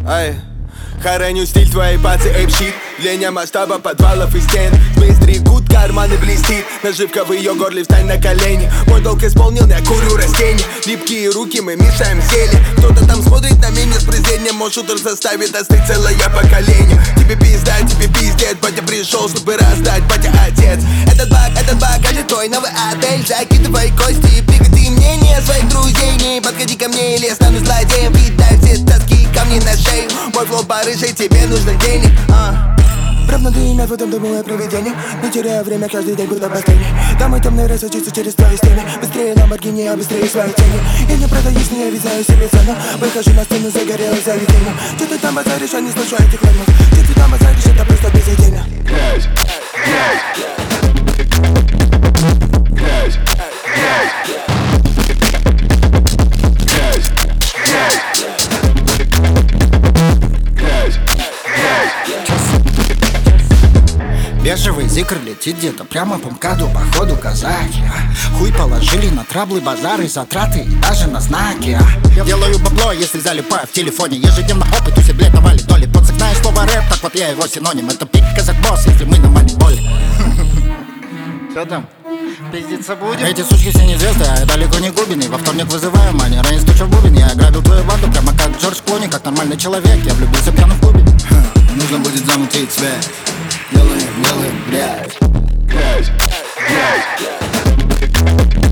Ай, хороню стиль твоей пацы эйпщит. Длиня масштаба подвалов и стен. Тьмы стригут, карманы блестит. Наживка в ее горле, встань на колени. Мой долг исполнил, я курю растения. Липкие руки, мы мешаем зелье. Кто-то там смотрит на меня с презрением. Мой шутер заставит остыть целое поколение. Тебе пизда, тебе пиздец. Батя пришел, чтобы раздать, батя отец. Этот багаж твой новый отель. Закидывай кости, пригоди мнение своих друзей. Не подходи ко мне или я стану злодеем. Видать все тоски, камни на шею. Мой флоу порыжей, тебе нужно денег. Правда, ты имя в этом думаю о проведении. Не теряя время, каждый день буду последний. Там мой темный рай сочится через твои стены. Быстрее Ламборгини, а быстрее свои тени. Я не продаюсь, не обещаю себе цену. Выхожу на сцену, загорелый заведение. Че ты там базаришь, я не слышу этих ладнов. Че ты там базаришь, это просто безидейно. Бежевый зикр летит где-то прямо по МКАДу, походу казаки. Хуй положили на траблы, базары, затраты и даже на знаки. Делаю бабло, если залипаю в телефоне. Ежедневно опыт, усе, блядь, навалит доли. Поцик, знаешь слово рэп, так вот я его синоним. Это пик казак босс, если мы на манипуле. Что там? Пиздиться будем? Эти сучки все неизвестны, а я далеко не губиный. Во вторник вызываю мани, ранее стучу в бубен. Я ограбил твою банду, прямо как Джордж Клуни. Как нормальный человек, я влюбился пьяно в клубе. Нужно будет замутить связь. Делаем грязь.